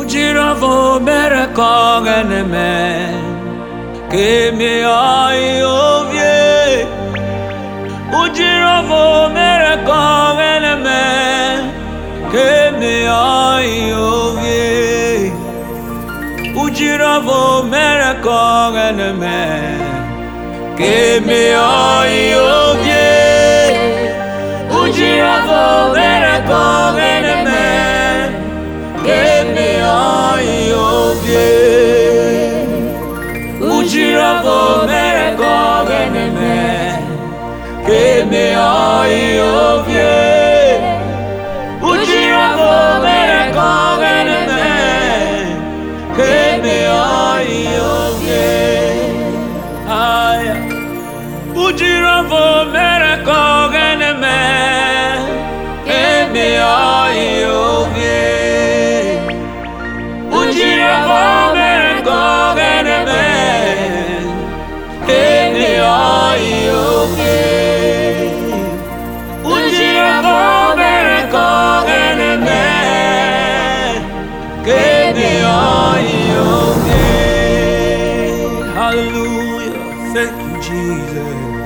Ujiravo mere kongeneme Kemi ai ovye Ujiravo mere kongeneme Kemi ai ovye Ujiravo mere kongeneme Kemi ai ovye Ujiravo mere kongeneme Kemi ai ovye Ujiravo mere kongeneme Kemi ai ovye Ujiravo mere kongeneme Kemi ai ovye Aya Ujiravo mere kongeneme Kemi ai ovye Ujiravo mere kongeneme Kemi ai ovye Ujiravo mere kongeneme Kemi ai ovye Hallelujah, thank you Jesus.